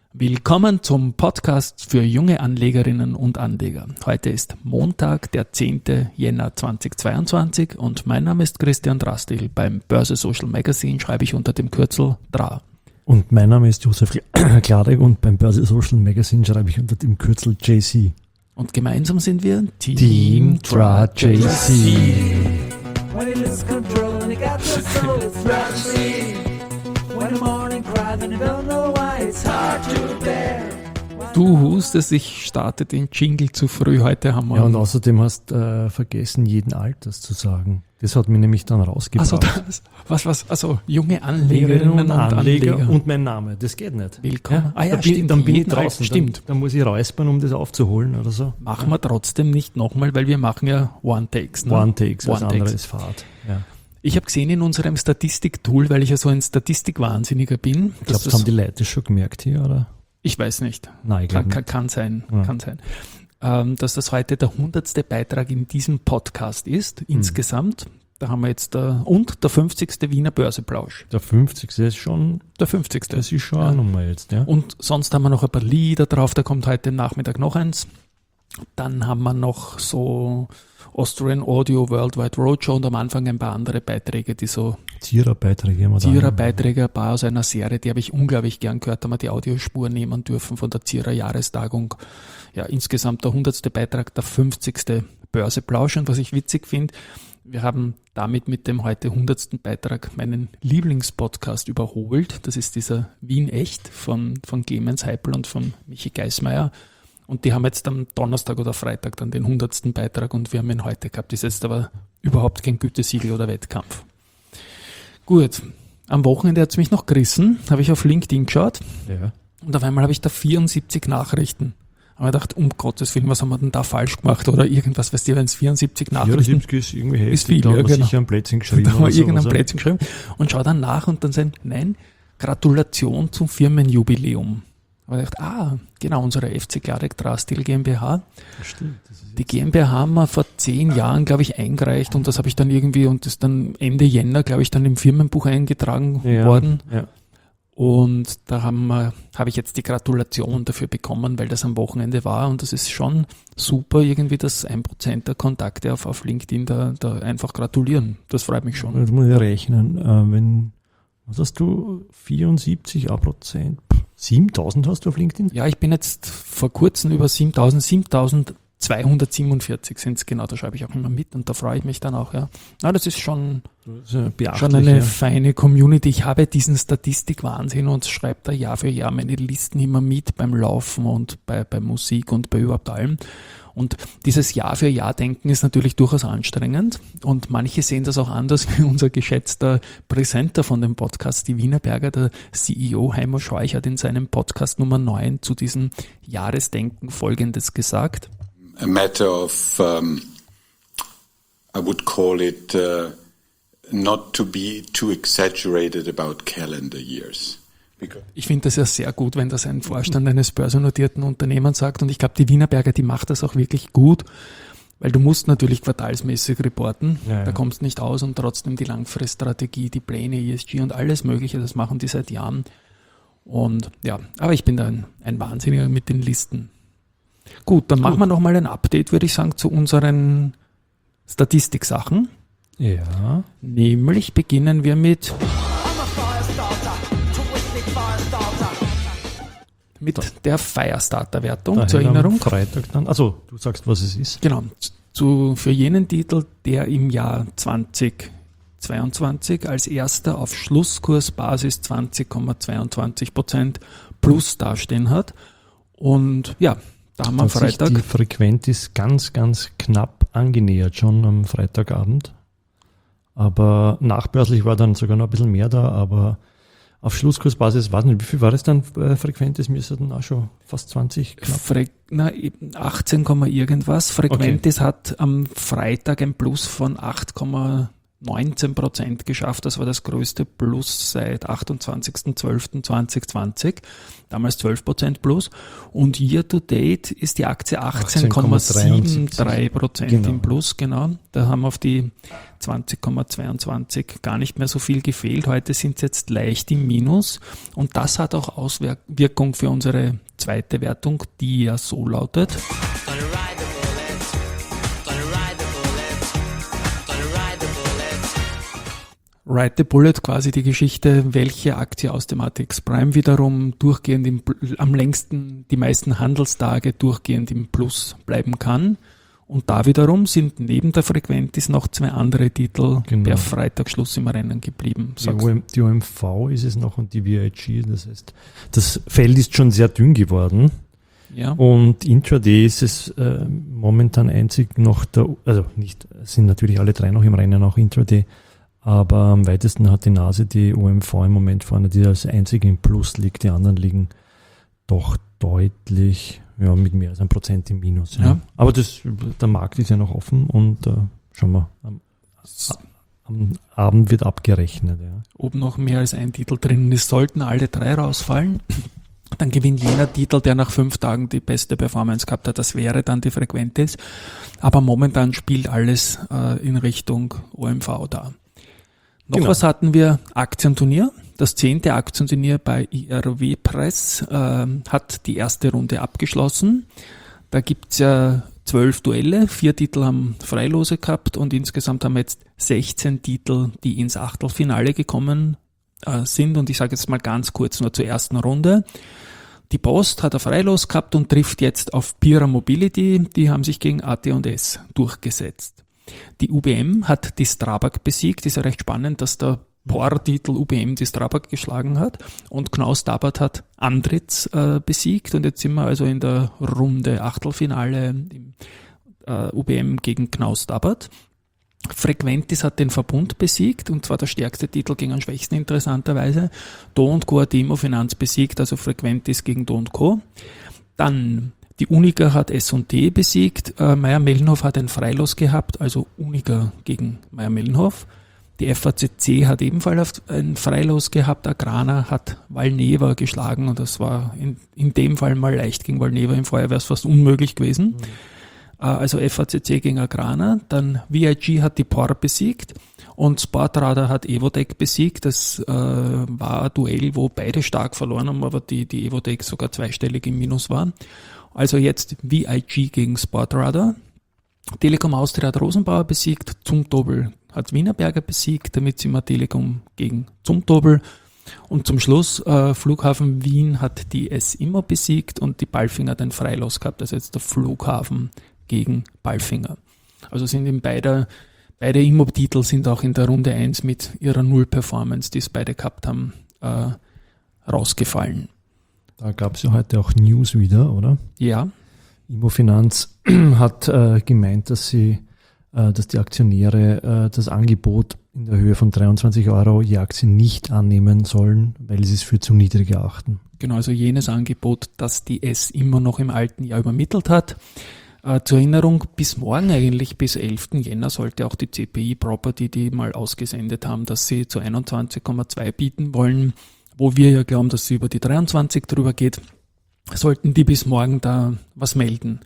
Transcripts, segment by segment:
Willkommen zum Podcast für junge Anlegerinnen und Anleger. Heute ist Montag, der 10. Jänner 2022 und mein Name ist Christian Drastil. Beim Börse Social Magazine schreibe ich unter dem Kürzel DRA. Und mein Name ist Josef Kladek und beim Börse Social Magazine schreibe ich unter dem Kürzel JC. Und gemeinsam sind wir Team DRA JC. Du hustest, ich starte den Jingle zu früh. Heute haben wir... Ja, und außerdem hast vergessen, jeden Alters zu sagen. Das hat mich nämlich dann rausgebracht. Also junge Anlegerinnen und Anleger. Und mein Name, das geht nicht. Willkommen. Ja, stimmt. Dann bin ich draußen. Stimmt. Dann muss ich räuspern, um das aufzuholen oder so. Machen wir trotzdem nicht nochmal, weil wir machen ja One-Takes. Ne? One-Takes, was anderes ist Fahrt. Ja. Ich habe gesehen in unserem Statistiktool, weil ich ja so ein Statistikwahnsinniger bin. Ich glaube, das haben die Leute schon gemerkt hier, oder? Ich weiß nicht. Nein, ich glaube nicht. Kann sein. Ja. Kann sein. Dass das heute der 100. Beitrag in diesem Podcast ist, insgesamt. Da haben wir jetzt und der 50. Wiener Börseplausch. Der 50. ist schon... Der 50. Das ist schon eine Nummer jetzt, ja. Und sonst haben wir noch ein paar Lieder drauf, da kommt heute Nachmittag noch eins. Dann haben wir noch so Austrian Audio Worldwide Roadshow und am Anfang ein paar andere Beiträge, die so... Zierer-Beiträge haben wir da. Zierer-Beiträge, ein paar aus einer Serie, die habe ich unglaublich gern gehört, da haben wir die Audiospur nehmen dürfen von der Zierer-Jahrestagung. Ja, insgesamt der 100. Beitrag, der 50. Börseplausch. Und was ich witzig finde, wir haben damit mit dem heute 100. Beitrag meinen Lieblingspodcast überholt. Das ist dieser Wien Echt von Clemens Heipel und von Michi Geismeier. Und die haben jetzt am Donnerstag oder Freitag dann den 100. Beitrag und wir haben ihn heute gehabt. Das ist jetzt aber überhaupt kein Gütesiegel oder Wettkampf. Gut, am Wochenende hat es mich noch gerissen, habe ich auf LinkedIn geschaut. Ja. Und auf einmal habe ich da 74 Nachrichten. Aber ich dachte, um Gottes Willen, was haben wir denn da falsch gemacht oder irgendwas, weißt du, wenn es 74 Nachrichten 74 ist irgendwie heftig, ist viel, da ja, haben wir genau. sicher ein Plätzchen geschrieben. Da haben wir oder irgendein sowas. Plätzchen geschrieben und schau dann nach und dann sagen, nein, Gratulation zum Firmenjubiläum. Aber ich dachte, genau, unsere FC Kladek Drastil GmbH. Stimmt, das ist Die GmbH haben wir vor 10 Jahren, glaube ich, eingereicht und das habe ich dann irgendwie, und das dann Ende Jänner, glaube ich, dann im Firmenbuch eingetragen worden. Ja. Und da habe ich jetzt die Gratulation dafür bekommen, weil das am Wochenende war und das ist schon super irgendwie, dass 1% der Kontakte auf LinkedIn da einfach gratulieren. Das freut mich schon. Jetzt muss ich rechnen, was hast du, 74%, 7.000 hast du auf LinkedIn? Ja, ich bin jetzt vor kurzem über 7.247 sind es genau, da schreibe ich auch immer mit und da freue ich mich dann auch, ja. Na, das ist schon eine feine Community. Ich habe diesen Statistikwahnsinn und schreibe da Jahr für Jahr meine Listen immer mit beim Laufen und bei Musik und bei überhaupt allem. Und dieses Jahr für Jahr Denken ist natürlich durchaus anstrengend und manche sehen das auch anders wie unser geschätzter Präsenter von dem Podcast, die Wienerberger, der CEO Heimo Scheuch hat in seinem Podcast Nummer 9 zu diesem Jahresdenken Folgendes gesagt. A matter of, I would call it, not to be too exaggerated about calendar years. Ich finde das ja sehr gut, wenn das ein Vorstand eines börsennotierten Unternehmens sagt und ich glaube, die Wienerberger, die macht das auch wirklich gut, weil du musst natürlich quartalsmäßig reporten, da kommst nicht aus und trotzdem die Langfriststrategie, die Pläne, ESG und alles Mögliche, das machen die seit Jahren und ja, aber ich bin da ein Wahnsinniger mit den Listen. Gut, dann machen wir nochmal ein Update, würde ich sagen, zu unseren Statistiksachen. Ja. Nämlich beginnen wir mit der Firestarter-Wertung zur Erinnerung. Am Freitag dann. Also, du sagst, was es ist. Genau. Für jenen Titel, der im Jahr 2022 als erster auf Schlusskursbasis 20,22% plus dastehen hat. Und ja, da haben wir am Freitag. Die Frequenz ist ganz, ganz knapp angenähert schon am Freitagabend. Aber nachbörslich war dann sogar noch ein bisschen mehr da, aber auf Schlusskursbasis, weiß nicht, wie viel war das dann Frequenz? Das müsste dann auch schon fast 20 knapp. 18, irgendwas. Frequentis hat am Freitag ein Plus von 8,9 19% geschafft. Das war das größte Plus seit 28.12.2020. Damals 12% Plus. Und year to date ist die Aktie 18,73% im Plus. Genau. Da haben auf die 20,22 gar nicht mehr so viel gefehlt. Heute sind es jetzt leicht im Minus. Und das hat auch Auswirkung für unsere zweite Wertung, die ja so lautet. Ride the Bullet, quasi die Geschichte, welche Aktie aus dem ATX Prime wiederum durchgehend am längsten die meisten Handelstage durchgehend im Plus bleiben kann. Und da wiederum sind neben der Frequentis noch zwei andere Titel per Freitagsschluss im Rennen geblieben. Die OMV ist es noch und die VIG, das heißt, das Feld ist schon sehr dünn geworden. Ja. Und Intraday ist es momentan einzig noch sind natürlich alle drei noch im Rennen, auch Intraday. Aber am weitesten hat die Nase die OMV im Moment vorne, die als einzige im Plus liegt. Die anderen liegen doch deutlich, mit mehr als 1% im Minus. Ja. Ja. Aber der Markt ist ja noch offen und schauen wir, am Abend wird abgerechnet. Ja. Ob noch mehr als ein Titel drin ist, sollten alle drei rausfallen. Dann gewinnt jener Titel, der nach 5 Tagen die beste Performance gehabt hat. Das wäre dann die Frequentis. Aber momentan spielt alles in Richtung OMV da. Noch was hatten wir? Aktienturnier. Das 10. Aktienturnier bei IRW Press hat die erste Runde abgeschlossen. Da gibt's ja 12 Duelle, 4 Titel haben Freilose gehabt und insgesamt haben wir jetzt 16 Titel, die ins Achtelfinale gekommen sind. Und ich sage jetzt mal ganz kurz nur zur ersten Runde. Die Post hat ein Freilos gehabt und trifft jetzt auf Pira Mobility. Die haben sich gegen AT&S durchgesetzt. Die UBM hat die Strabag besiegt. Ist ja recht spannend, dass der POR-Titel UBM die Strabag geschlagen hat. Und Knaus Tabbert hat Andritz besiegt. Und jetzt sind wir also in der Runde Achtelfinale UBM gegen Knaus Tabbert. Frequentis hat den Verbund besiegt, und zwar der stärkste Titel gegen den schwächsten interessanterweise. Do & Co. hat die Immofinanz besiegt, also Frequentis gegen Do & Co. Dann die Unica hat S&T besiegt, Mayr-Melnhof hat ein Freilos gehabt, also Unica gegen Mayr-Melnhof. Die FACC hat ebenfalls ein Freilos gehabt, Agrana hat Valneva geschlagen, und das war in dem Fall mal leicht gegen Valneva, im Vorjahr wäre es fast unmöglich gewesen. Also FACC gegen Agrana, dann VIG hat die POR besiegt und Sportradar hat Evotec besiegt. Das war ein Duell, wo beide stark verloren haben, aber die Evotec sogar zweistellig im Minus war. Also jetzt VIG gegen Sportradar. Telekom Austria hat Rosenbauer besiegt, Zumtobel hat Wienerberger besiegt, damit sind wir Telekom gegen Zumtobel. Und zum Schluss, Flughafen Wien hat die S-Immo besiegt und die Palfinger hat ein Freilos gehabt, also jetzt der Flughafen gegen Palfinger. Also sind eben beide Immo-Titel sind auch in der Runde 1 mit ihrer Null-Performance, die es beide gehabt haben, rausgefallen. Da gab es ja heute auch News wieder, oder? Ja. Immofinanz hat gemeint, dass die Aktionäre das Angebot in der Höhe von 23 € je Aktie nicht annehmen sollen, weil sie es für zu niedrig erachten. Genau, also jenes Angebot, das die S immer noch im alten Jahr übermittelt hat. Zur Erinnerung, bis morgen eigentlich, bis 11. Jänner sollte auch die CPI Property, die mal ausgesendet haben, dass sie zu 21,2 bieten wollen, wo wir ja glauben, dass sie über die 23 drüber geht, sollten die bis morgen da was melden.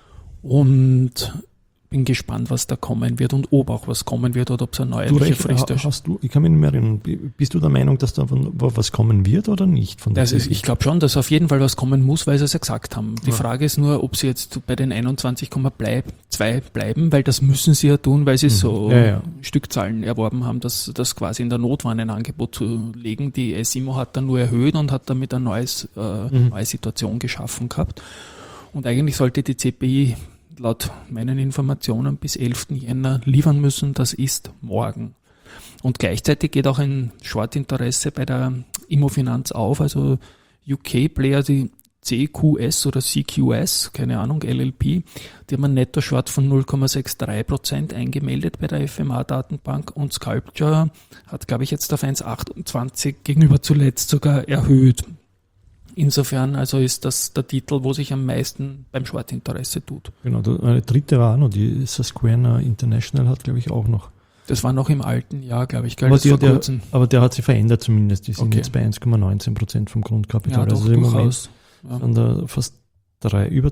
Und bin gespannt, was da kommen wird und ob auch was kommen wird oder ob es eine neue Frist ist. Ich kann mich nicht mehr erinnern, bist du der Meinung, dass da was kommen wird oder nicht? Ich glaube schon, dass auf jeden Fall was kommen muss, weil sie es ja gesagt haben. Die Frage ist nur, ob sie jetzt bei den 21,2 bleiben, weil das müssen sie ja tun, weil sie Stückzahlen erworben haben, dass das quasi in der Not war, ein Angebot zu legen. Die S-Immo hat dann nur erhöht und hat damit eine neue Situation geschaffen gehabt. Und eigentlich sollte die CPI laut meinen Informationen bis 11. Jänner liefern müssen, das ist morgen. Und gleichzeitig geht auch ein Short-Interesse bei der Immofinanz auf, also UK-Player, die CQS oder CQS, keine Ahnung, LLP, die haben einen Netto-Short von 0,63% eingemeldet bei der FMA-Datenbank, und Sculpture hat, glaube ich, jetzt auf 1,28 gegenüber zuletzt sogar erhöht. Insofern also ist das der Titel, wo sich am meisten beim Short-Interesse tut. Genau, eine dritte war noch, die Susquehanna International hat, glaube ich, auch noch Das war noch im alten Jahr, glaube ich, gell? Aber, Das vor kurzem. aber der hat sich verändert zumindest. Die sind Okay. jetzt bei 1,19% vom Grundkapital. Ja, doch, also im Moment durchaus. Ja. sind da fast über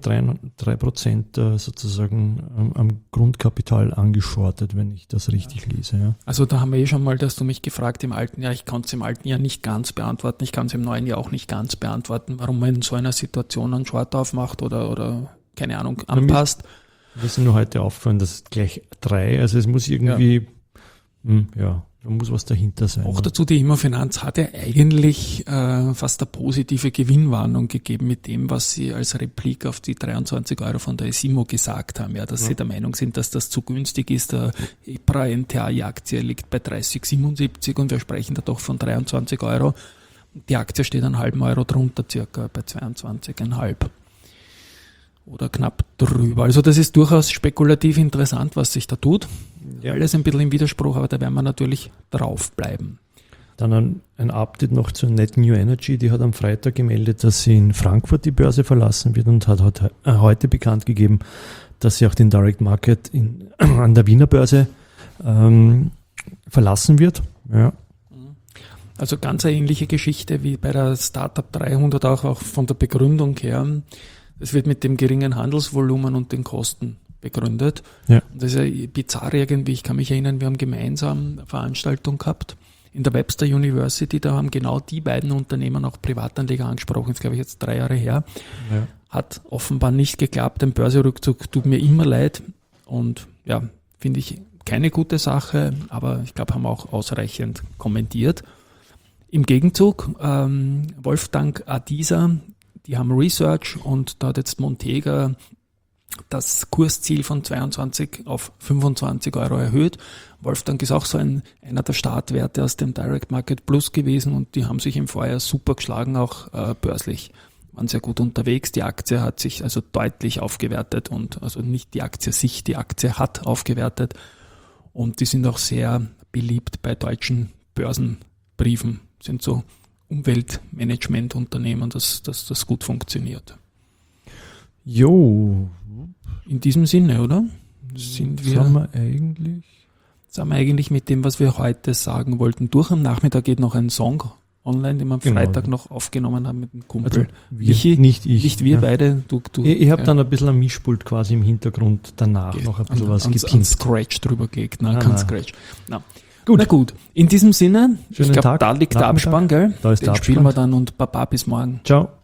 3% sozusagen am Grundkapital angeschortet, wenn ich das richtig lese. Ja. Also da haben wir schon mal, dass du mich gefragt im alten Jahr, ich konnte es im alten Jahr nicht ganz beantworten, ich kann es im neuen Jahr auch nicht ganz beantworten, warum man in so einer Situation einen Short aufmacht oder keine Ahnung, anpasst. Wir sind nur heute aufgefallen, dass es gleich 3, also es muss irgendwie, da muss was dahinter sein. Auch dazu, die Immofinanz hat ja eigentlich fast eine positive Gewinnwarnung gegeben mit dem, was sie als Replik auf die 23 Euro von der Esimo gesagt haben, ja, dass sie der Meinung sind, dass das zu günstig ist. Der EPRA NTA-Aktie liegt bei 30,77 und wir sprechen da doch von 23 Euro. Die Aktie steht einen halben Euro drunter, circa bei 22,5 oder knapp drüber. Also das ist durchaus spekulativ interessant, was sich da tut. Ja. Alles ein bisschen im Widerspruch, aber da werden wir natürlich draufbleiben. Dann ein Update noch zur Net New Energy. Die hat am Freitag gemeldet, dass sie in Frankfurt die Börse verlassen wird und hat heute bekannt gegeben, dass sie auch den Direct Market an der Wiener Börse verlassen wird. Ja. Also ganz eine ähnliche Geschichte wie bei der Startup 300 auch von der Begründung her. Es wird mit dem geringen Handelsvolumen und den Kosten begründet. Ja. Das ist ja bizarr irgendwie. Ich kann mich erinnern, wir haben gemeinsam eine Veranstaltung gehabt in der Webster University. Da haben genau die beiden Unternehmen auch Privatanleger angesprochen. Das ist, glaube ich, jetzt 3 Jahre her. Ja. Hat offenbar nicht geklappt. Ein Börserückzug tut mir immer leid. Und ja, finde ich keine gute Sache. Aber ich glaube, haben wir auch ausreichend kommentiert. Im Gegenzug, Wolfgang Adisa, die haben Research und da hat jetzt Montega das Kursziel von 22 auf 25 Euro erhöht. Wolfgang ist auch so einer der Startwerte aus dem Direct Market Plus gewesen und die haben sich im Vorjahr super geschlagen, auch börslich. Waren sehr gut unterwegs. Die Aktie hat sich also deutlich aufgewertet und also nicht die Aktie sich, die Aktie hat aufgewertet und die sind auch sehr beliebt bei deutschen Börsenbriefen. Sind so Umweltmanagementunternehmen, dass das gut funktioniert. Jo. In diesem Sinne, oder? Sind wir eigentlich mit dem, was wir heute sagen wollten, durch. Am Nachmittag geht noch ein Song online, den wir am Freitag noch aufgenommen haben mit dem Kumpel. Also wir, nicht ich. Nicht wir beide. Du, ich habe dann ein bisschen ein Mischpult quasi im Hintergrund danach noch ein bisschen was gepinnt. Scratch drüber gelegt. Nein, kein Scratch. Na. Gut. Na gut, in diesem Sinne, schönen ich glaube, Tag, da liegt der Abspann, gell? Da ist Den der Abspann. spielen wir dann und Baba bis morgen. Ciao.